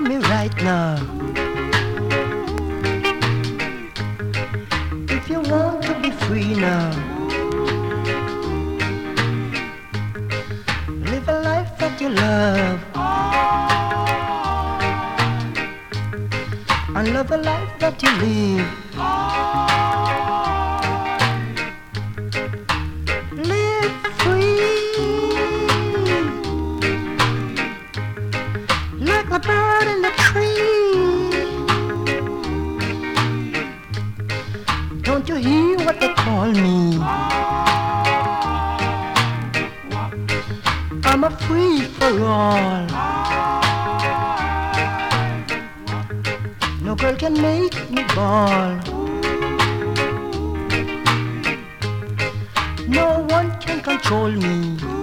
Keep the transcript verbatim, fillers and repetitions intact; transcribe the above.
me right now. If you want to be free now, live a life that you love, and love a life that you live. Live free, like a bird in the tree. Don't you hear what they call me? I'm a free for all. No girl can make me bawl. No one can control me.